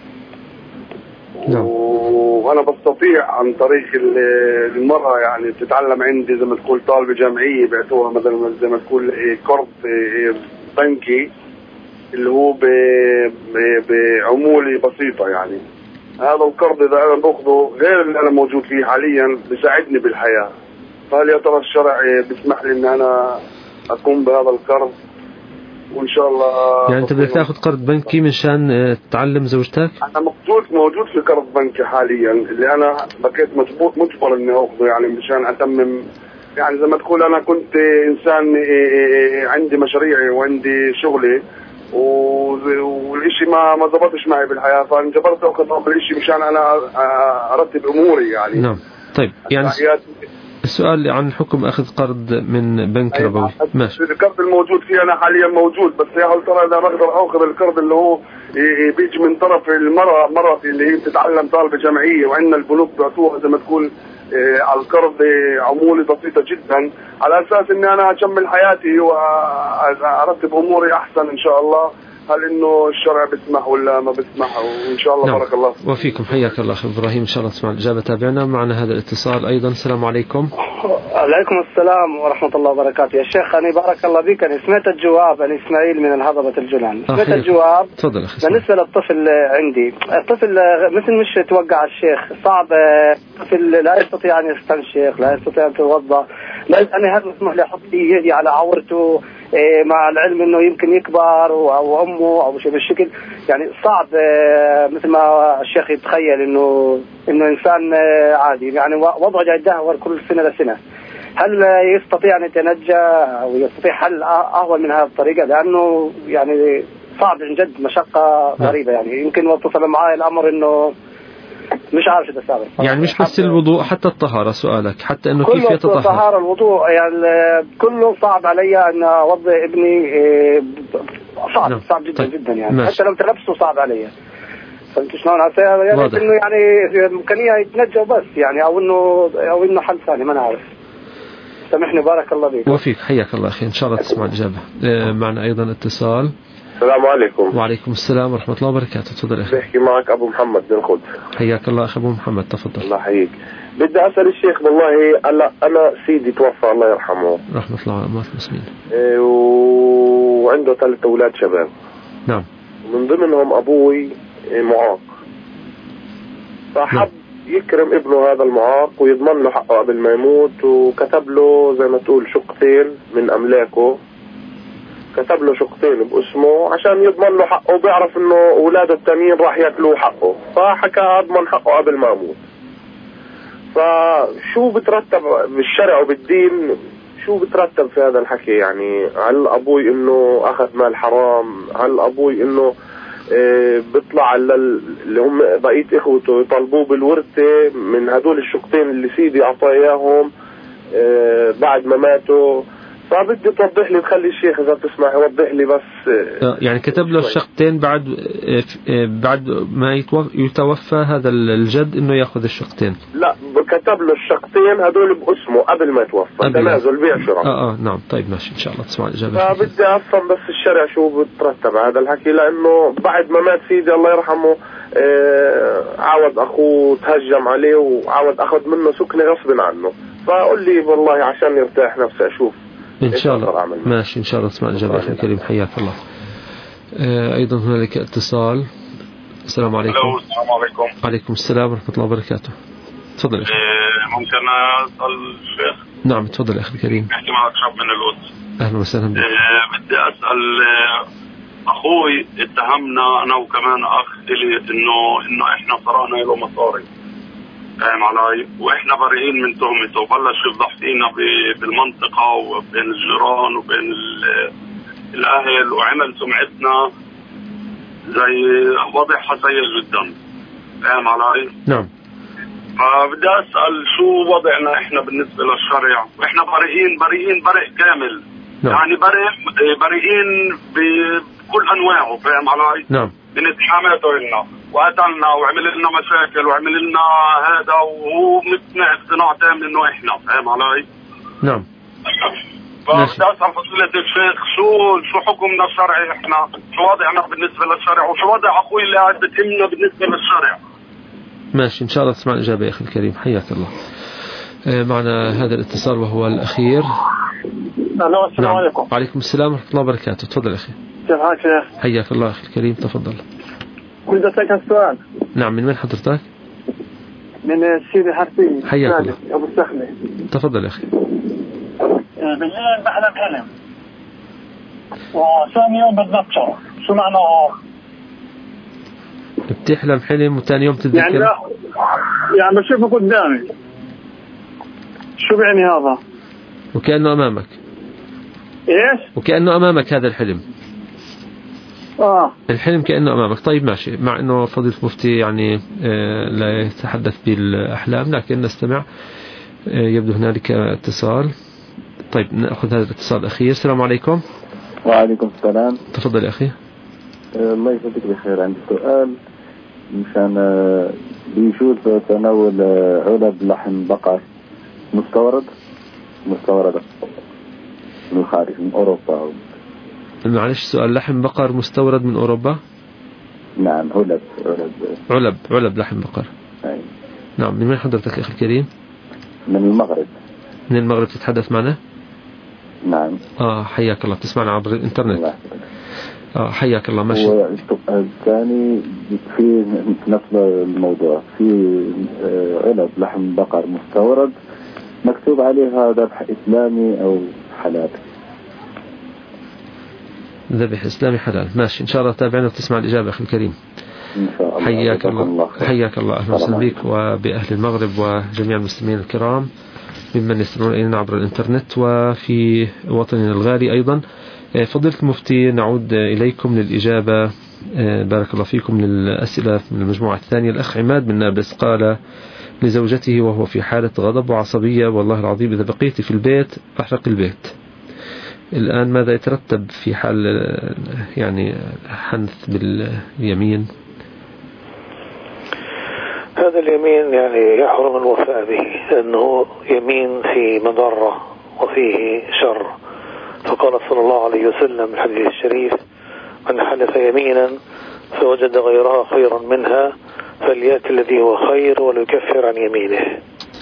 نعم. وانا بستطيع عن طريق المرأة يعني تتعلم عندي زي ما تقول طالبة جامعية، بعتوها مثلا زي ما تقول قرض بنكي اللي هو بعمولة بسيطة. يعني هذا القرض اذا انا باخذه غير اللي انا موجود فيه حاليا بيساعدني بالحياة، فهل يا ترى الشرع بيسمح لي ان انا اقوم بهذا القرض؟ وان شاء الله يعني انت بدك تاخذ قرض بنكي مشان تعلم زوجتك؟ انا موجود في قرض بنكي حاليا اللي انا بقيت مجبر اني اخذه، يعني مشان اتمم، يعني زي ما تقول انا كنت انسان عندي مشاريعي وعندي شغلي والشيء ما ضبطش معي بالحياه، فانجبرت اخذ هذا الشيء مشان انا ارتب اموري يعني. نعم. طيب يعني السؤال عن حكم أخذ قرض من بنك ربوي. ماشي. القرض الموجود فيه أنا حاليا موجود، بس يا هل ترى إذا بقدر أخذ القرض اللي هو بيجي من طرف المرأة، مرتي اللي هي بتتعلم طالبة جامعية، وعندنا البنوك بيعطوها زي ما تقول على القرض عمولة بسيطة جدا، على أساس إني أنا أكمل حياتي وأرتب أموري أحسن إن شاء الله. هل إنه الشرع بيسمح ولا ما بيسمح؟ وإن شاء الله. نعم. بارك الله وفيكم. حياك الله أخي إبراهيم، إن شاء الله تسمع الإجابة. تابعنا معنا هذا الاتصال أيضا. السلام عليكم. عليكم السلام ورحمة الله وبركاته. يا شيخ أنا بارك الله بك، أنا سمعت الجواب. أنا إسماعيل من الهضبة الجولان. سمعت الجواب. تفضل أخي. بالنسبة للطفل عندي، الطفل مثل مش توقع الشيخ، صعب الطفل لا يستطيع أن يستنشق، لا يستطيع أن يتوضأ، أنا هل مسموح لي أحط يدي على عورته مع العلم انه يمكن يكبر او امه او شيء بالشكل، يعني صعب مثل ما الشيخ يتخيل انه انسان عادي، يعني وضعه يتدهور كل سنه لسنه. هل يستطيع ان يتنجى او يستطيع حل اهون من هذه الطريقه؟ لانه يعني صعب عن جد، مشقه غريبه. يعني يمكن وصل معي الامر انه مش عارف إذا سابق. يعني مش بس الوضوء، حتى الطهارة سؤالك، حتى إنه كيف يتطهر. كله الطهارة الوضوء يعني كله صعب علي أن أوضي ابني، صعب نعم. صعب جدا طيب. جدا يعني ماشي. حتى لو تلبسه صعب علي. فهمت شلون؟ يعني إنه يعني إمكانية يتنجى بس يعني، أو إنه حل ثاني ما نعرف. سامحني بارك الله فيك. وفيك حياك الله أخي، إن شاء الله تسمع الإجابة. معنا أيضا اتصال. السلام عليكم. وعليكم السلام ورحمة الله وبركاته. تفضل أخي. بحكي معك أبو محمد بن قدس. حياك الله أخي أبو محمد، تفضل. الله يحييك. بدي أسأل الشيخ والله، أنا سيدي توفى الله يرحمه. رحمة الله على أموات المسلمين. وعنده 3 أولاد شباب. نعم. من ضمنهم أبوي معاق. فحب يكرم ابنه هذا المعاق ويضمن له حقه قبل ما يموت، وكتب له زي ما تقول شقتين من أملاكه، كتب له شقتين باسمه عشان يضمن له حقه، وبيعرف انه اولاده التانيين راح ياكلوا حقه، فحكى اضمن حقه قبل ما اموت. فشو بترتب بالشرع وبالدين، شو بترتب في هذا الحكي؟ يعني هل ابوي انه اخذ مال حرام؟ هل ابوي انه بيطلع اللي هم بقية اخوته يطالبوه بالورثة من هدول الشقتين اللي سيدي اعطاه اياهم بعد ما ماتوا؟ فبدي توضح لي، تخلي الشيخ اذا بتسمع يوضح لي بس. يعني كتب له الشقتين بعد ما يتوفى هذا الجد انه ياخذ الشقتين؟ لا، كتب له الشقتين هدول باسمه قبل ما يتوفى، تنازل بيع شراء. نعم. طيب ماشي، ان شاء الله تسمع الاجابه. فبدي افهم بس الشرع شو بترتب هذا الحكي، لانه بعد ما مات سيدي الله يرحمه عاود اخوه تهجم عليه وعاود اخذ منه سكنه غصب عنه. فقول لي والله عشان يرتاح نفسي اشوف إن شاء الله. ماشي إن شاء الله تسمع الإجابة أخي الكريم، حياك الله. أيضا هنالك اتصال. السلام عليكم. السلام عليكم. عليكم السلام ورحمة الله وبركاته. تفضل أخي. ممكن أسأل الشيخ؟ نعم تفضل أخي الكريم. أحكي معك شاب من القدس. أهلا وسهلا بك. بدي أسأل أخوي اتهمنا أنا وكمان أخ إلي إنه إحنا سرقنا له مصاري، فاهم علي؟ واحنا بريئين من تهمته، وبلش يفضح فينا بالمنطقه وبين الجيران وبين الاهل، وعمل سمعتنا زي وضعها سيء جدا، فاهم علي؟ نعم. فبدي اسال شو وضعنا احنا بالنسبه للشرع، واحنا بريئين بريء كامل. نعم. يعني بريئين بكل انواعه، فاهم علي؟ نعم. من اتهاماته لنا، وقتلنا وعمل لنا مشاكل وعمل لنا هذا، وهو مقتنع اقتناع تام انه احنا، فاهم علي؟ نعم. فبدي اسال فضيلة الشيخ شو حكمنا الشرعي احنا؟ شو وضعنا بالنسبه للشرع، وشو وضع اخوي اللي قاعد بتهمنا بالنسبه للشرع؟ ماشي ان شاء الله تسمع الاجابه يا اخي الكريم، حياك الله. معنا هذا الاتصال وهو الاخير. السلام عليكم. وعليكم السلام ورحمه الله وبركاته. تفضل اخي. كيف حالك شيخ؟ حياك الله اخي الكريم، تفضل. كنت اسالك سؤال. نعم. من وين حضرتك؟ من سيدي حرفي. حياك الله. ابو السخنه. تفضل يا اخي. بالليل بحلم حلم وثاني يوم بتذكر، شو معناه؟ بتحلم حلم وثاني يوم تتذكر؟ يعني لا، يعني بشوفه قدامي. شو بيعني هذا؟ وكأنه أمامك. إيش؟ وكأنه أمامك هذا الحلم. الحلم كأنه أمامك. طيب ماشي، مع أنه فضيلة المفتي يعني لا يتحدث بالأحلام، لكن نستمع. يبدو هنالك اتصال. طيب نأخذ هذا الاتصال الأخير. السلام عليكم. وعليكم السلام. تفضل يا أخي. الله يسعدك بخير. عندي سؤال مشان بيجوز تناول علب لحم بقر مستورد من الخارج، من أوروبا. معلش، سؤال لحم بقر مستورد من أوروبا؟ نعم. علب لحم بقر. أي. نعم. من وين حضرتك أخي الكريم؟ من المغرب. من المغرب تتحدث معنا؟ نعم. حياك الله. بتسمعنا عبر الإنترنت؟ حياك الله. ماشي. الثاني في نفس الموضوع، في علب لحم بقر مستورد مكتوب عليها ذبح إسلامي أو حلال. ذبح إسلامي حلال. ماشي إن شاء الله تابعنا وتسمع الإجابة أخي الكريم. إن شاء الله. حياك الله. حياك الله. أهلا وسهلا بك وبأهل المغرب وجميع المسلمين الكرام ممن يستمعون إلينا عبر الإنترنت وفي وطننا الغالي أيضا. فضيلة المفتي، نعود إليكم للإجابة بارك الله فيكم. للأسئلة من المجموعة الثانية، الأخ عماد من نابلس قال لزوجته وهو في حالة غضب وعصبية: والله العظيم إذا بقيت في البيت أحرق البيت. الآن ماذا يترتب في حال يعني حنث باليمين؟ هذا اليمين يعني يحرم الوفاء به، لأنه يمين في مضرة وفيه شر. فقال صلى الله عليه وسلم في الحديث الشريف: من حلف يمينا فوجد غيرها خيرا منها فليأتي الذي هو خير وليكفر عن يمينه.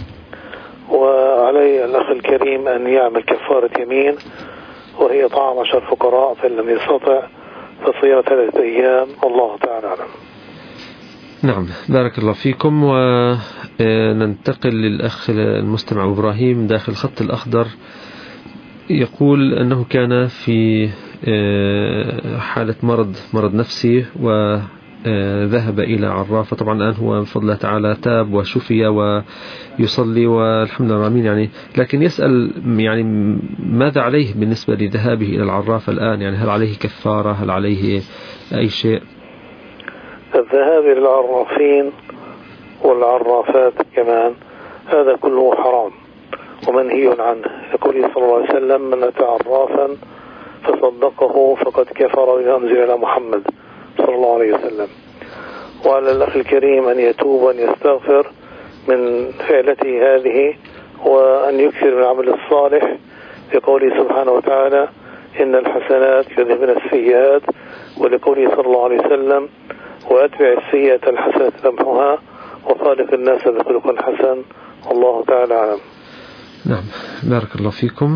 وعلي الأخ الكريم أن يعمل كفارة يمين، وهي طعام 10 فقراء، فإن لم يستطع فصيام 3 أيام، والله تعالى أعلم. نعم، بارك الله فيكم. وننتقل للأخ المستمع إبراهيم داخل الخط الأخضر، يقول أنه كان في حالة مرض نفسي وذهب إلى عرافة. طبعا الآن هو بفضل الله تعالى تاب وشفي ويصلي والحمد لله آمين يعني، لكن يسأل يعني ماذا عليه بالنسبة لذهابه إلى العرافة الآن؟ يعني هل عليه كفارة؟ هل عليه أي شيء؟ الذهاب إلى العرافين والعرافات كمان هذا كله حرام ومنهي عنه. يقول صلى الله عليه وسلم: من أتى عرافا فصدقه فقد كفر بما أنزل على محمد صلى الله عليه وسلم. وعلى الأخ الكريم أن يتوب وأن يستغفر من فعلته هذه، وأن يكثر من العمل الصالح، لقوله سبحانه وتعالى: إن الحسنات يذهبن السيئات، ولقوله صلى الله عليه وسلم: وأتبع السيئة الحسنة تمحها وخالق الناس بخلق حسن، والله تعالى أعلم. نعم، بارك الله فيكم.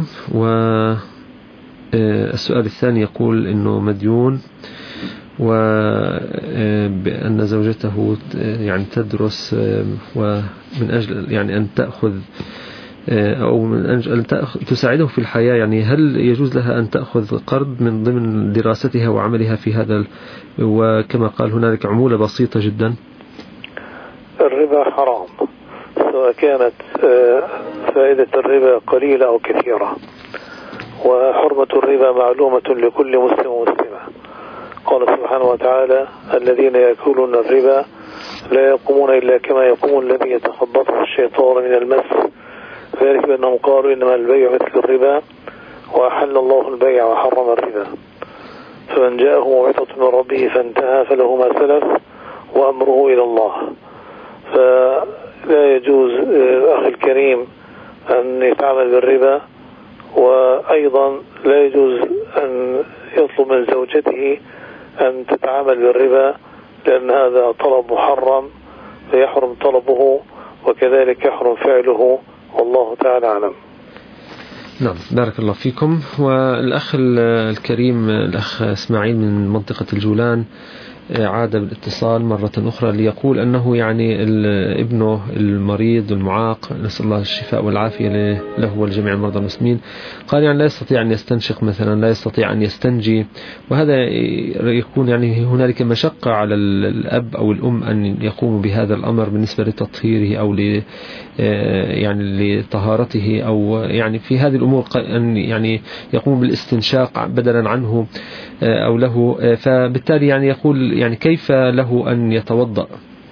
والسؤال الثاني يقول إنه مديون، وبأن زوجته يعني تدرس، ومن أجل يعني أن تأخذ أو من أجل أن تساعده في الحياة، يعني هل يجوز لها أن تأخذ قرض من ضمن دراستها وعملها في هذا؟ وكما قال هنالك عمولة بسيطة جدا. الربا حرام، سواء كانت فائدة الربا قليلة أو كثيرة، وحرمة الربا معلومة لكل مسلم ومسلمة. قال سبحانه وتعالى: الذين يأكلون الربا لا يقومون إلا كما يقوم الذي يتخبطه الشيطان من المس، ذلك بأنهم قالوا إنما البيع مثل الربا وأحل الله البيع وحرم الربا. فمن جاءه موعظة من ربه فانتهى فله ما سلف وأمره إلى الله. فلا يجوز أخي الكريم أن يتعامل بالربا، وأيضا لا يجوز أن يطلب من زوجته أن تتعامل بالربا، لأن هذا طلب محرم فيحرم طلبه، وكذلك يحرم فعله، والله تعالى أعلم. نعم، بارك الله فيكم. والأخ الكريم الأخ إسماعيل من منطقة الجولان عاد بالاتصال مرة أخرى ليقول أنه يعني ابنه المريض المعاق، نسأل الله الشفاء والعافية له ولجميع المرضى المسلمين، قال يعني لا يستطيع أن يستنشق مثلا، لا يستطيع أن يستنجي، وهذا يكون يعني هنالك مشقة على الأب أو الأم أن يقوموا بهذا الأمر بالنسبة لتطهيره أو يعني لطهارته، أو يعني في هذه الأمور أن يعني يقوم بالاستنشاق بدلا عنه أو له. فبالتالي يعني يقول يعني كيف له أن يتوضأ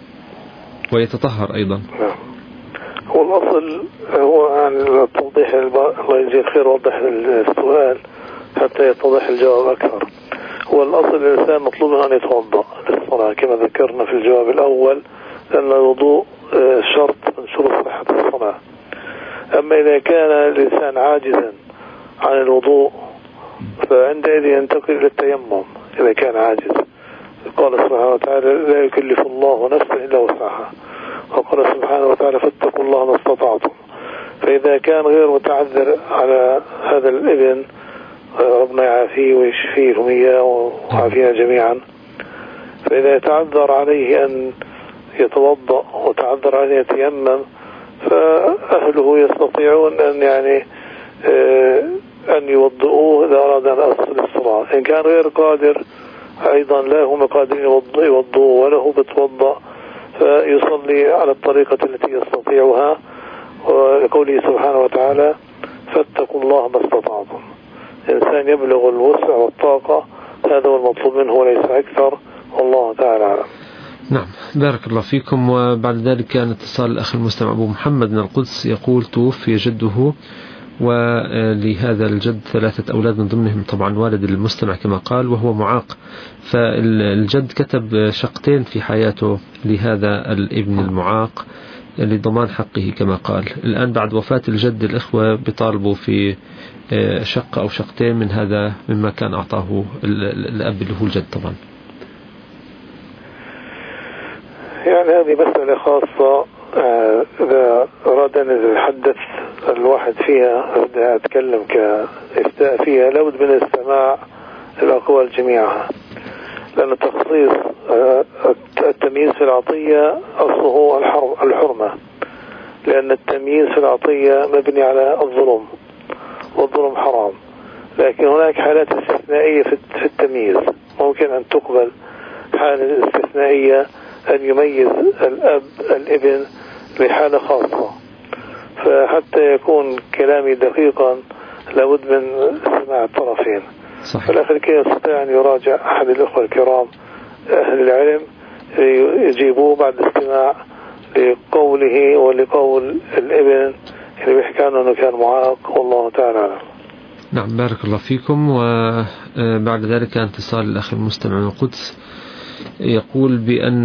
ويتطهر أيضا؟ هو الأصل هو عن توضيح، الله يجزيه الخير وضح السؤال حتى يتضح الجواب أكثر. هو الأصل الإنسان مطلوب أن يتوضأ للصلاة كما ذكرنا في الجواب الأول، لأن الوضوء شرط من شروط صحة الصلاة. أما إذا كان الإنسان عاجزا عن الوضوء فعندئذ ينتقل إلى التيمم إذا كان عاجز. قال سبحانه وتعالى: لا يكلف الله نفسا إلا وسعها. وقال سبحانه وتعالى: فاتقوا الله ما استطعتم. فإذا كان غير متعذر على هذا الابن، ربنا يعافيه ويشفيهم إياه ويعافينا جميعا، فإذا يتعذر عليه أن يتوضأ وتعذر عليه يتيمم، فأهله يستطيعون أن يعني أن يوضؤوه إذا أراد أن أصل الصلاة. إن كان غير قادر أيضا لا هم قادرين يوضؤوه وله بتوضأ، فيصلي على الطريقة التي يستطيعها، وقوله سبحانه وتعالى: فاتقوا الله ما استطعتم. إنسان يبلغ الوسع والطاقة، هذا هو المطلوب منه وليس أكثر، والله تعالى أعلم. نعم بارك الله فيكم. وبعد ذلك كان اتصال الأخ المستمع أبو محمد من القدس يقول توفي جده، ولهذا الجد 3 أولاد من ضمنهم طبعا والد المستمع كما قال وهو معاق، فالجد كتب شقتين في حياته لهذا الابن المعاق لضمان حقه كما قال. الآن بعد وفاة الجد الإخوة بيطالبوا في شقة أو شقتين من هذا مما كان أعطاه الأب اللي هو الجد طبعا. يعني هذه مسألة خاصة إذا أراد أن يتحدث الواحد فيها أبدأ أتكلم كإفتاء فيها لابد من استماع الأقوال جميعها، لأن تخصيص التمييز في العطية أصله الحرمة، لأن التمييز في العطية مبني على الظلم والظلم حرام. لكن هناك حالات استثنائية في التمييز، ممكن أن تقبل حالة استثنائية أن يميز الأب الابن لحالة خاصة. فحتى يكون كلامي دقيقا لابد من سماع الطرفين. في الآخر كيف يستطيع أن يراجع أحد الأخوة الكرام أهل العلم يجيبوه بعد استماع لقوله ولقول الابن اللي بيحكي عنه أنه كان معاق، والله تعالى أعلم. نعم بارك الله فيكم. وبعد ذلك كان اتصال الأخ المستمع من القدس يقول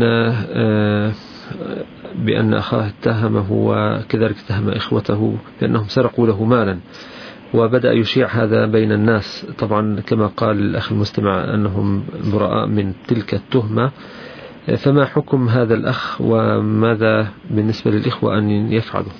بأن أخاه اتهمه وكذلك اتهم إخوته بأنهم سرقوا له مالا، وبدأ يشيع هذا بين الناس. طبعا كما قال الأخ المستمع أنهم براء من تلك التهمة، فما حكم هذا الأخ وماذا بالنسبة للإخوة أن يفعلوا؟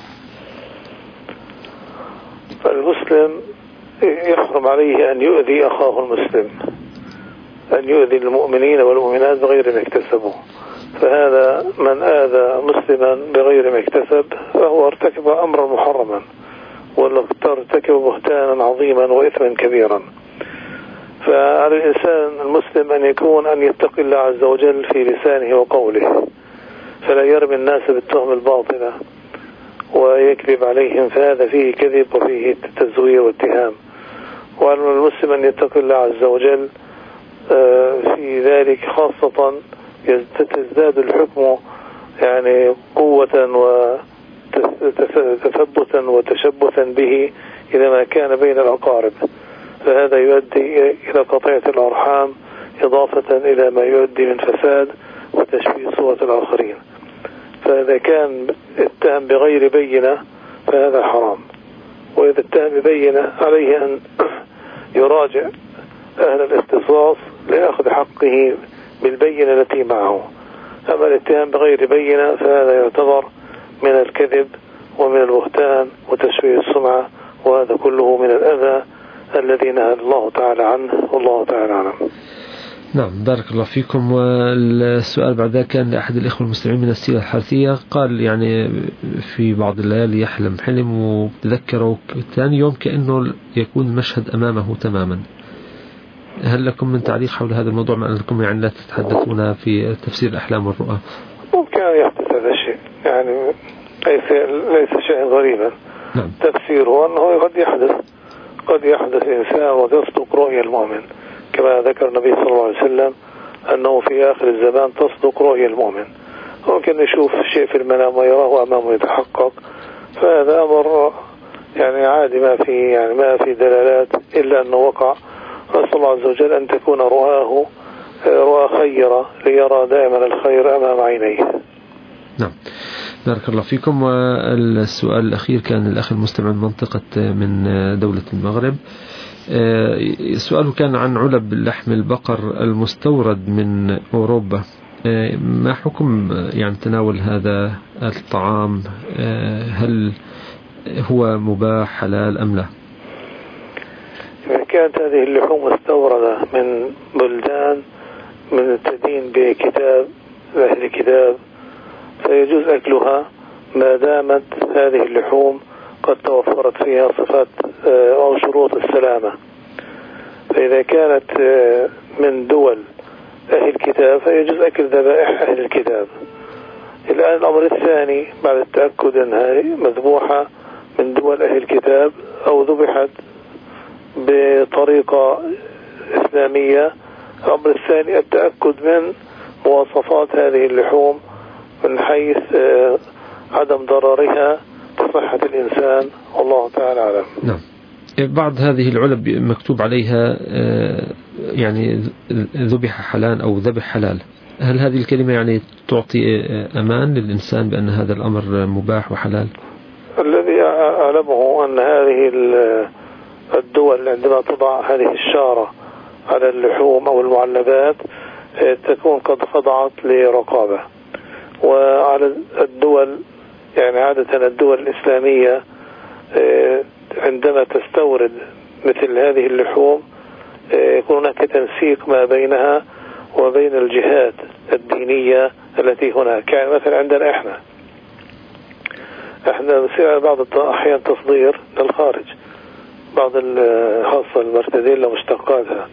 المسلم يحرم عليه أن يؤذي أخاه المسلم، أن يؤذي المؤمنين والمؤمنات بغير ما اكتسبوا. فهذا من آذى مسلما بغير ما اكتسب فهو ارتكب أمرا محرما، وارتكب بهتانا عظيما وإثما كبيرا. فعلى الإنسان المسلم أن يتقي الله عز وجل في لسانه وقوله، فلا يرمي الناس بالتهم الباطلة ويكذب عليهم، فهذا فيه كذب وفيه تزوير واتهام. وعلى المسلم أن يتقي الله عز وجل في ذلك، خاصة تزداد الحكم يعني قوة وتثبتا وتشبثا به إذا ما كان بين الأقارب، فهذا يؤدي إلى قطيعة الأرحام إضافة إلى ما يؤدي من فساد وتشويه صورة الآخرين. فإذا كان اتهم بغير بينة فهذا حرام، وإذا اتهم ببينة عليه أن يراجع أهل الاختصاص لأخذ حقه بالبينة التي معه. أما الاتهام بغير بينة فهذا يعتبر من الكذب ومن البهتان وتشويه السمعة، وهذا كله من الأذى الذي نهى الله تعالى عنه، والله تعالى عنه. نعم بارك الله فيكم. والسؤال بعد ذلك كان لأحد الإخوة المستمعين من السيرة الحرثية، قال يعني في بعض الليالي يحلم حلم وتذكره ثاني يوم كأنه يكون المشهد أمامه تماما. هل لكم من تعليق حول هذا الموضوع، مع أنكم يعني لا تتحدثون في تفسير الأحلام والرؤى؟ ممكن أن يحدث هذا الشيء، يعني ليس شيئا غريبا. نعم. تفسيره أنه قد يحدث إنسان وتصدق رؤيا المؤمن، كما ذكر النبي صلى الله عليه وسلم أنه في آخر الزمان تصدق رؤيا المؤمن. ممكن يشوف شيء في المنام ويراه أمامه يتحقق، فهذا أمر يعني عادي، ما في دلالات إلا أنه وقع. نسأل الله عز وجل أن تكون رؤاه رؤى خيرة ليرى دائما الخير أمام عينيه. نعم بارك الله فيكم. والسؤال الأخير كان الأخ المستمع من منطقة من دولة المغرب، سؤاله كان عن علب لحم البقر المستورد من أوروبا، ما حكم يعني تناول هذا الطعام؟ هل هو مباح حلال أم لا؟ إذا كانت هذه اللحوم مستوردة من بلدان من تدين بكتاب أهل الكتاب فيجوز أكلها ما دامت هذه اللحوم قد توفرت فيها صفات أو شروط السلامة. فإذا كانت من دول أهل الكتاب فيجوز أكل ذبائح أهل الكتاب. الآن الأمر الثاني بعد التأكد أنها مذبوحة من دول أهل الكتاب أو ذبحت بطريقة إسلامية الأمر الثاني التأكد من مواصفات هذه اللحوم من حيث عدم ضررها بصحة الإنسان، والله تعالى أعلم. نعم. بعض هذه العلب مكتوب عليها يعني ذبح حلال أو ذبح حلال، هل هذه الكلمة يعني تعطي أمان للإنسان بأن هذا الأمر مباح وحلال؟ الذي أعلمه أن هذه الدول عندما تضع هذه الشارة على اللحوم أو المعلبات تكون قد خضعت لرقابة، وعلى الدول يعني عادة الدول الإسلامية عندما تستورد مثل هذه اللحوم يكون هناك تنسيق ما بينها وبين الجهات الدينية التي هناك. يعني مثلا عندنا احنا نصير بعض الأحيان تصدير للخارج بعض خاصة المرتديلا ومشتقاتها،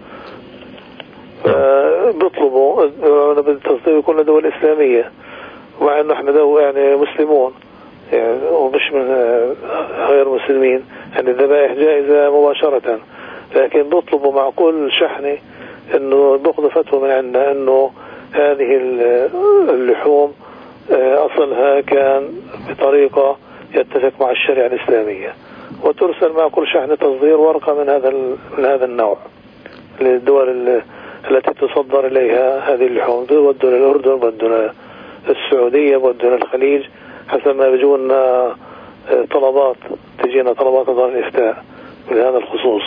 بيطلبوا بالتصدير يكون لدول إسلامية، مع أنه احنا يعني مسلمون يعني ومش من غير مسلمين، يعني الذبائح جائزة مباشرة، لكن بيطلبوا مع كل شحنة انه بأخذ فتوى من عندنا انه هذه اللحوم اصلها كان بطريقة يتفق مع الشريعة الإسلامية، وترسل مع كل شحنة تصدير ورقة من هذا النوع للدول التي تصدر إليها هذه اللحوم. بودوا للأردن، بودوا للسعودية، بودوا للخليج، حسب ما بيجونا طلبات، تجينا طلبات دار الإفتاء من هذا الخصوص.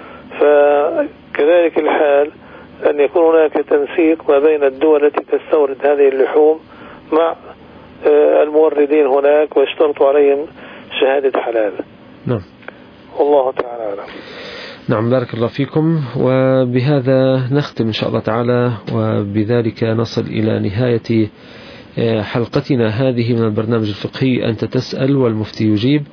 فكذلك الحال أن يكون هناك تنسيق ما بين الدول التي تستورد هذه اللحوم مع الموردين هناك، ويشترطوا عليهم شهادة حلال. نعم. والله تعالى أعلم. نعم، بارك الله فيكم. وبهذا نختم إن شاء الله تعالى، وبذلك نصل إلى نهاية حلقتنا هذه من البرنامج الفقهي أنت تسأل والمفتي يجيب.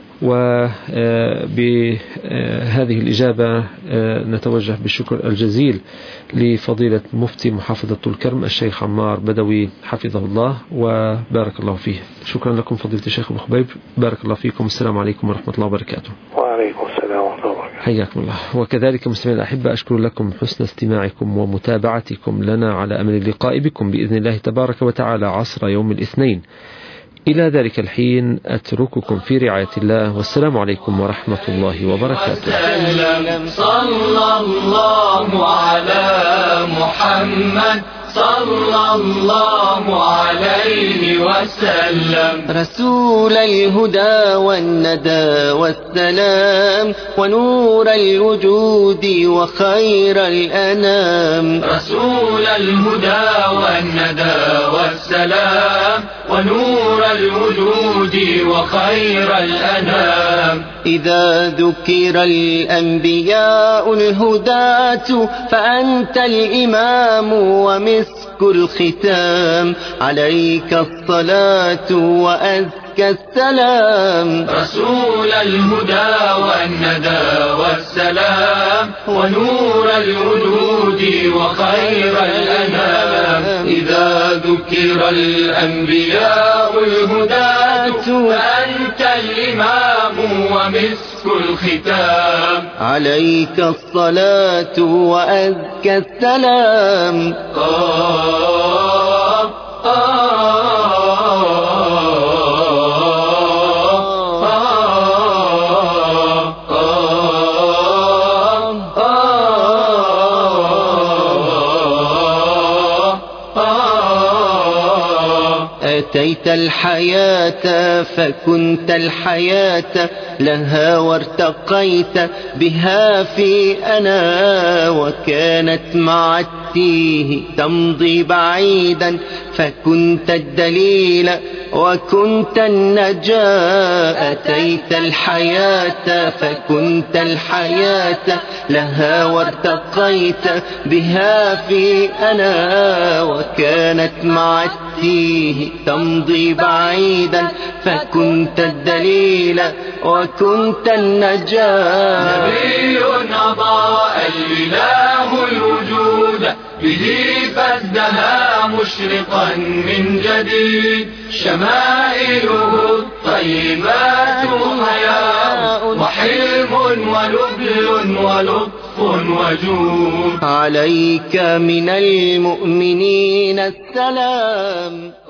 وبهذه الإجابة نتوجه بالشكر الجزيل لفضيلة مفتي محافظة طول كرم الشيخ عمار بدوي حفظه الله وبارك الله فيه. شكرا لكم فضيلة الشيخ أبو خبيب، بارك الله فيكم. السلام عليكم ورحمة الله وبركاته. وعليكم السلام ورحمة الله وبركاته. حياكم الله. وكذلك مستمعين الأحبة، أشكر لكم حسن استماعكم ومتابعتكم لنا، على أمل اللقاء بكم بإذن الله تبارك وتعالى عصر يوم الاثنين. إلى ذلك الحين أترككم في رعاية الله، والسلام عليكم ورحمة الله وبركاته. صلى الله على محمد صلى الله عليه وسلم، رسول الهدى والندى والسلام ونور الوجود وخير الأنام، رسول الهدى والندى والسلام ونور الوجود وخير الأنام. إذا ذكر الأنبياء الهداة فأنت الإمام ومسك الختام، عليك الصلاة وأزكى السلام، رسول الهدى والندى والسلام ونور الوجود وخير الأنام. إذا ذكر الأنبياء الهداة فأنت الإمام ومسك الختام، عليك الصلاة وأزكى السلام. أتيت الحياة فكنت الحياة لها وارتقيت بها في أنا، وكانت مع التيه تمضي بعيدا فكنت الدليل وكنت النجاة. أتيت الحياة فكنت الحياة لها وارتقيت بها في أنا، وكانت مع التيه تمضي بعيدا فكنت الدليل وكنت النجاة. نبي أضاء الإله الوجود به بدها مشرقا من جديد، شمائله الطيبات حياء وحلم ولبل ولطف وجود. عليك من المؤمنين السلام.